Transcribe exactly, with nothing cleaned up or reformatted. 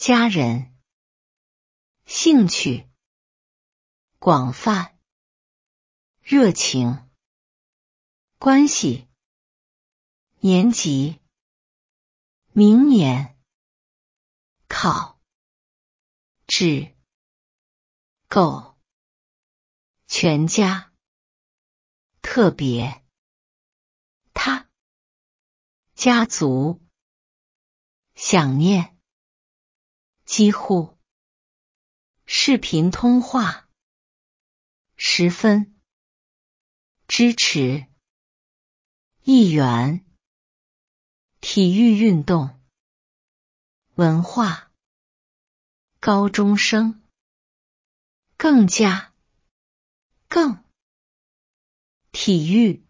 家人，兴趣，广泛，热情，关系，年级，明年，考，指，够，全家，特别，他，家族，想念，几乎，视频通话，十分，支持，一元，体育运动，文化，高中生，更加，更，体育，